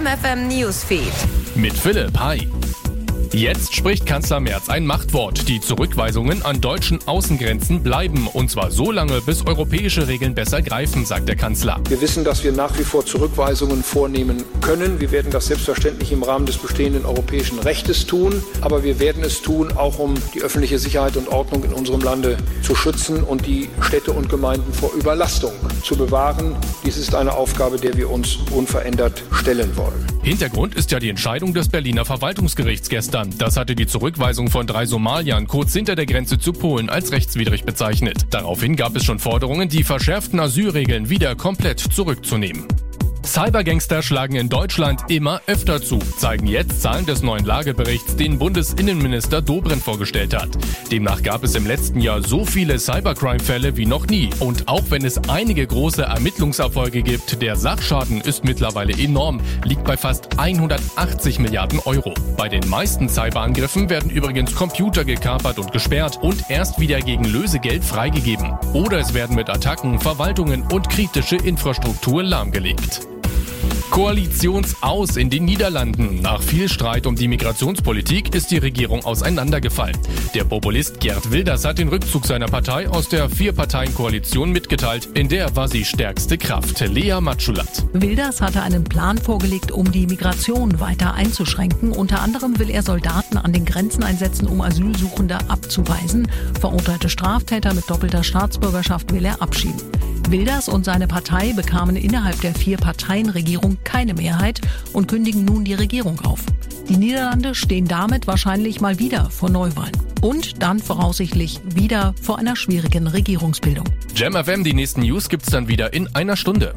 Speaker 6: Jam FM Newsfeed.
Speaker 3: Mit Philipp, hi. Jetzt spricht Kanzler Merz ein Machtwort. Die Zurückweisungen an deutschen Außengrenzen bleiben. Und zwar so lange, bis europäische Regeln besser greifen, sagt der Kanzler.
Speaker 5: Wir wissen, dass wir nach wie vor Zurückweisungen vornehmen können. Wir werden das selbstverständlich im Rahmen des bestehenden europäischen Rechtes tun. Aber wir werden es tun, auch um die öffentliche Sicherheit und Ordnung in unserem Lande zu schützen und die Städte und Gemeinden vor Überlastung zu bewahren. Dies ist eine Aufgabe, der wir uns unverändert stellen wollen.
Speaker 3: Hintergrund ist ja die Entscheidung des Berliner Verwaltungsgerichts gestern. Das hatte die Zurückweisung von 3 Somaliern kurz hinter der Grenze zu Polen als rechtswidrig bezeichnet. Daraufhin gab es schon Forderungen, die verschärften Asylregeln wieder komplett zurückzunehmen. Cybergangster schlagen in Deutschland immer öfter zu, zeigen jetzt Zahlen des neuen Lageberichts, den Bundesinnenminister Dobrindt vorgestellt hat. Demnach gab es im letzten Jahr so viele Cybercrime-Fälle wie noch nie. Und auch wenn es einige große Ermittlungserfolge gibt, der Sachschaden ist mittlerweile enorm, liegt bei fast 180 Milliarden Euro. Bei den meisten Cyberangriffen werden übrigens Computer gekapert und gesperrt und erst wieder gegen Lösegeld freigegeben. Oder es werden mit Attacken Verwaltungen und kritische Infrastruktur lahmgelegt. Koalitionsaus in den Niederlanden. Nach viel Streit um die Migrationspolitik ist die Regierung auseinandergefallen. Der Populist Geert Wilders hat den Rückzug seiner Partei aus der 4-Parteien-Koalition mitgeteilt. In der war sie stärkste Kraft. Lea Matschulat.
Speaker 23: Wilders hatte einen Plan vorgelegt, um die Migration weiter einzuschränken. Unter anderem will er Soldaten an den Grenzen einsetzen, um Asylsuchende abzuweisen. Verurteilte Straftäter mit doppelter Staatsbürgerschaft will er abschieben. Wilders und seine Partei bekamen innerhalb der 4-Parteien-Regierung keine Mehrheit und kündigen nun die Regierung auf. Die Niederlande stehen damit wahrscheinlich mal wieder vor Neuwahlen. Und dann voraussichtlich wieder vor einer schwierigen Regierungsbildung.
Speaker 3: Jam FM, die nächsten News gibt's dann wieder in einer Stunde.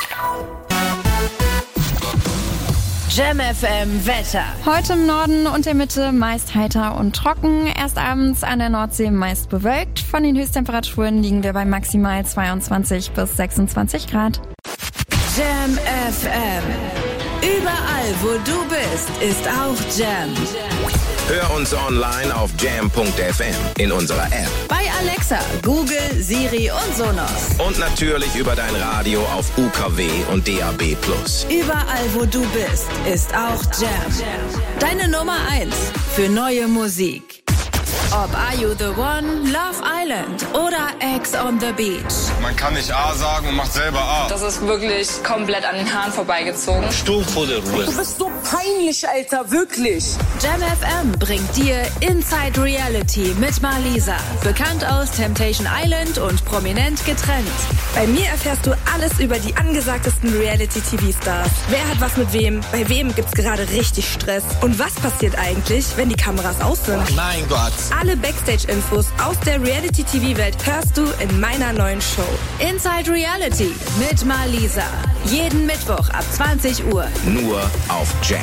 Speaker 6: Jam FM Wetter.
Speaker 8: Heute im Norden und der Mitte meist heiter und trocken. Erst abends an der Nordsee meist bewölkt. Von den Höchsttemperaturen liegen wir bei maximal 22 bis 26 Grad.
Speaker 6: Jam FM. Überall, wo du bist, ist auch Jam.
Speaker 7: Hör uns online auf jam.fm, in unserer App,
Speaker 6: Bei Alexa, Google, Siri und Sonos.
Speaker 7: und natürlich über dein Radio auf UKW und DAB+.
Speaker 6: Überall, wo du bist, ist auch Jam. Deine Nummer 1 für neue Musik. Ob Are You The One, Love Island oder Ex on the Beach.
Speaker 24: Man kann nicht A sagen und macht selber A.
Speaker 25: Das ist wirklich komplett an den Haaren vorbeigezogen.
Speaker 24: Sturm vor der Ruhe.
Speaker 25: Du bist so peinlich, Alter, wirklich.
Speaker 6: Jam FM bringt dir Inside Reality mit Marlisa. Bekannt aus Temptation Island und prominent getrennt.
Speaker 26: Bei mir erfährst du alles über die angesagtesten Reality-TV-Stars. Wer hat was mit wem? Bei wem gibt's gerade richtig Stress? Und was passiert eigentlich, wenn die Kameras aus sind?
Speaker 24: Mein Gott.
Speaker 26: Alle Backstage-Infos aus der Reality-TV-Welt hörst du in meiner neuen Show.
Speaker 6: Inside Reality mit Marlisa. Jeden Mittwoch ab 20 Uhr.
Speaker 7: Nur auf Jam.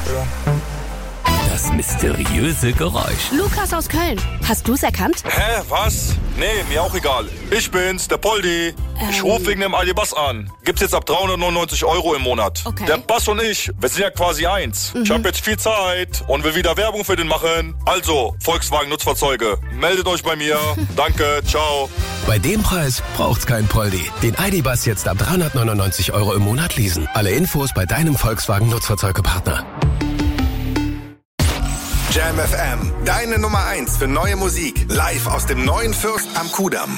Speaker 27: Das mysteriöse Geräusch.
Speaker 28: Lukas aus Köln. Hast du's erkannt?
Speaker 24: Hä, was? Nee, mir auch egal. Ich bin's, der Poldi. Ich rufe wegen dem ID-Bus an. Gibt's jetzt ab 399 € im Monat.
Speaker 28: Okay.
Speaker 24: Der Bus und ich, wir sind ja quasi eins. Ich habe jetzt viel Zeit und will wieder Werbung für den machen. Also, Volkswagen Nutzfahrzeuge, meldet euch bei mir. Danke, ciao.
Speaker 27: Bei dem Preis braucht's kein Poldi. Den ID-Bus jetzt ab 399 € im Monat leasen. Alle Infos bei deinem Volkswagen Nutzfahrzeugepartner.
Speaker 7: Jam FM, deine Nummer 1 für neue Musik. Live aus dem neuen Fürst am Kudamm.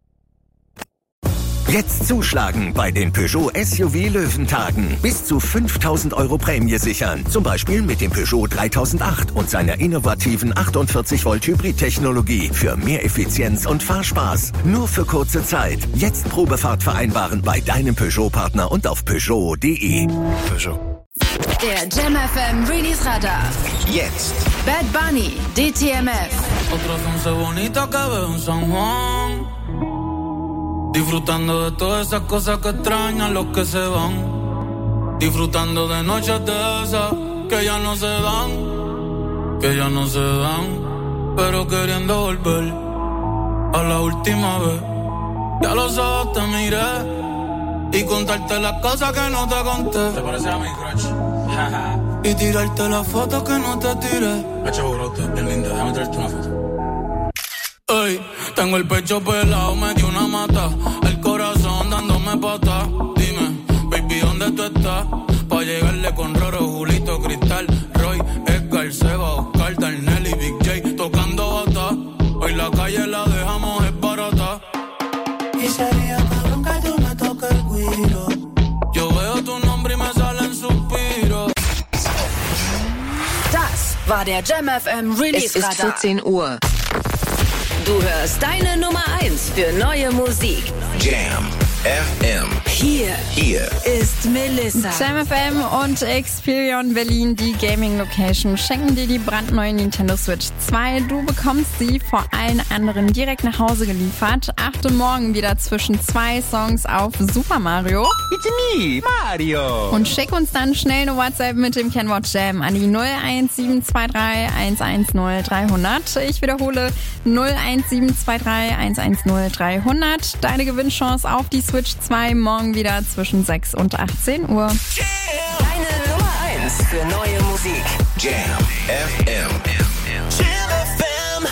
Speaker 13: Jetzt zuschlagen bei den Peugeot SUV Löwentagen. Bis zu 5.000 € Prämie sichern. Zum Beispiel mit dem Peugeot 3008 und seiner innovativen 48 Volt Hybrid-Technologie für mehr Effizienz und Fahrspaß. Nur für kurze Zeit. Jetzt Probefahrt vereinbaren bei deinem Peugeot-Partner und auf Peugeot.de.
Speaker 24: Peugeot.
Speaker 6: Der Jam FM Release Radar.
Speaker 7: Jetzt.
Speaker 6: Bad Bunny, DTMF.
Speaker 9: Otro once bonita que veo en San Juan. Disfrutando de todas esas cosas que extrañan los que se van. Disfrutando de noches de esas que ya no se dan. Que ya no se dan. Pero queriendo volver a la última vez. Ya los ojos te miré. Y contarte las cosas que no te conté. ¿Te parece a mi crush? Y tirarte las fotos que no te tiré. Hacho brote, bien linda, déjame traerte una foto. Ey, tengo el pecho pelado, me dio una mata. El corazón dándome pata. Dime, baby, ¿dónde tú estás? Pa' llegarle con roro
Speaker 1: Oro, Julito, Cristal, Roy, Edgar, Seba, Oscar, Darnell y Big J tocando bata. Hoy la calle la dejamos es barata.
Speaker 9: Y sería cabrón que tú me toques el guiro.
Speaker 1: Yo veo tu nombre y me salen suspiros.
Speaker 6: Das war der Jam FM Release Radar. Es ist 14 Uhr. Du hörst deine Nummer 1 für neue Musik.
Speaker 7: Jam FM.
Speaker 6: Hier ist Melissa.
Speaker 8: Jam FM und Experion Berlin, die Gaming-Location, schenken dir die brandneue Nintendo Switch 2. Du bekommst sie vor allen anderen direkt nach Hause geliefert. Achte morgen wieder zwischen 2 Songs auf Super Mario.
Speaker 11: It's me, Mario.
Speaker 8: Und schick uns dann schnell eine WhatsApp mit dem Kennwort Jam an die 01723 110 300. Ich wiederhole 01723 110 300. Deine Gewinnchance auf die Switch 2 morgen wieder zwischen 6 und 18 Uhr.
Speaker 6: Deine Nummer 1 für neue Musik.
Speaker 7: Jam FM.
Speaker 9: Jam FM.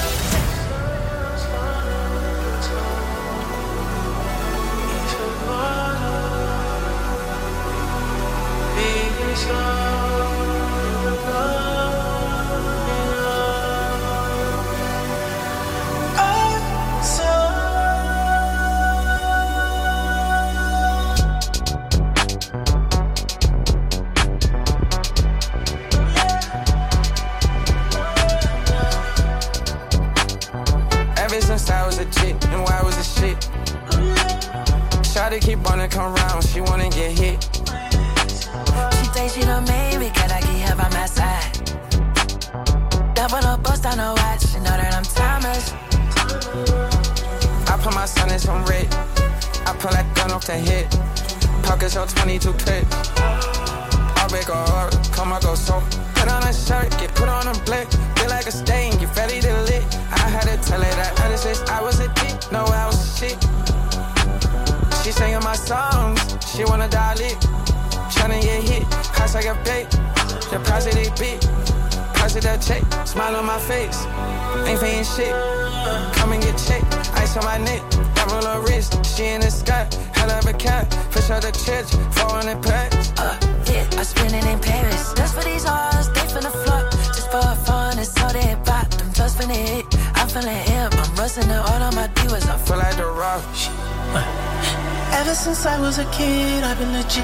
Speaker 1: Since I was a chick, and why was a shit? Shawty keep wanna come round, she wanna get hit.
Speaker 10: She thinks she done made me, can I get her by my side? Double up, bust on her watch, she know that I'm timeless.
Speaker 1: I put my son in some red, I pull that gun off the head. Pockets on 22 clip. I'll break her heart, come on, go so. Put on a shirt, get put on a blick. Feel like a stain, get ready to lit. I had to tell her that other sis, I was a dick, no, I was a shit. She singing my songs, she wanna dial it. Tryna get hit, house like a bait. The price of they beat, price of that check. Smile on my face, ain't paying shit. Come and get checked, ice on my neck. Double her wrist, she in the sky. Hell of a cat, push out the church, 400 packs.
Speaker 10: Yeah, I spend it in Paris. Just for these hoes, they finna float. Just for fun, it's all they bought. Them just finna hit. I'm feeling hip, I'm rusting it all on my divas. I
Speaker 1: feel like the rock.
Speaker 9: Ever since I was a kid, I've been legit.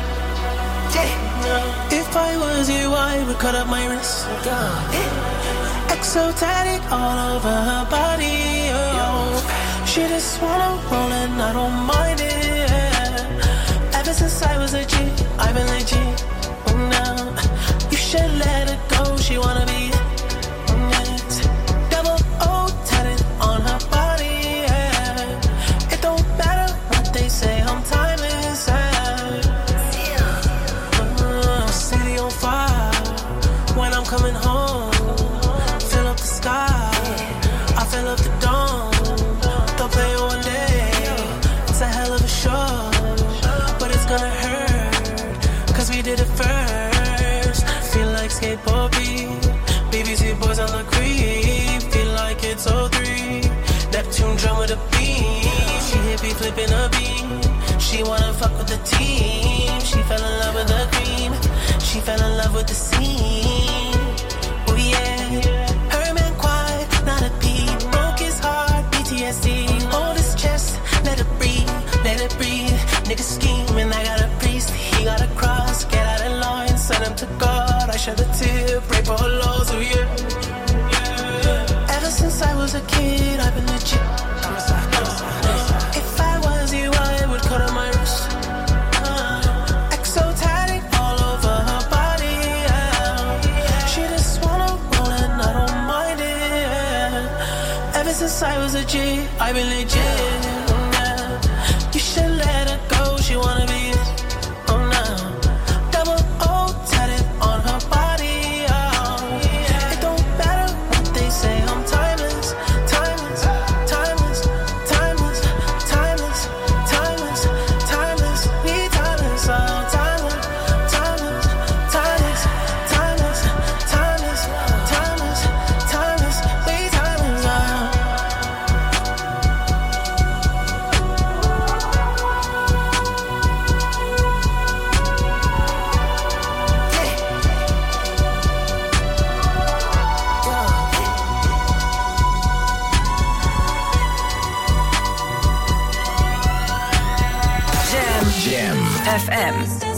Speaker 9: If I was you, I would cut up my wrist. Exotic all over her body. Oh. She just wanna roll and I don't mind it. Ever since I was a G, I've been legit. Now you should let it go. She wanna be double O tatted on her body. It don't matter what they say. I'm timeless. City on fire when I'm coming home. Fill up the sky. I fill up the dome. They'll play one day. It's a hell of a show, but it's gonna hurt 'cause we did it first. Feel like skateboard beat. BBC boys on the creep. Feel like it's 03. Neptune drum with a beam. She hippie flipping a beam. She wanna fuck with the team. She fell in love with the cream. She fell in love with the scene. Oh yeah. Her man quiet, not a peep. Broke his heart, PTSD. Hold his chest, let it breathe, let it breathe. Nigga scheming, I got a priest. He got a cross, get out of line, send him to God. I shed a tear, pray for her laws, oh yeah. Ever since I was a kid, I've been legit. If I was you, I would cut on my wrist. Exotic all over her body. She just wanna roll and I don't mind it. Ever since I was a G, I've been legit. You should let her go, she wanna be it. Oh no, double O tatted on her body. It don't matter what they say, I'm timeless, timeless, timeless, timeless, timeless, timeless, timeless, we timeless, timeless, timeless, timeless, timeless, timeless, timeless, timeless, we timeless.
Speaker 6: FM.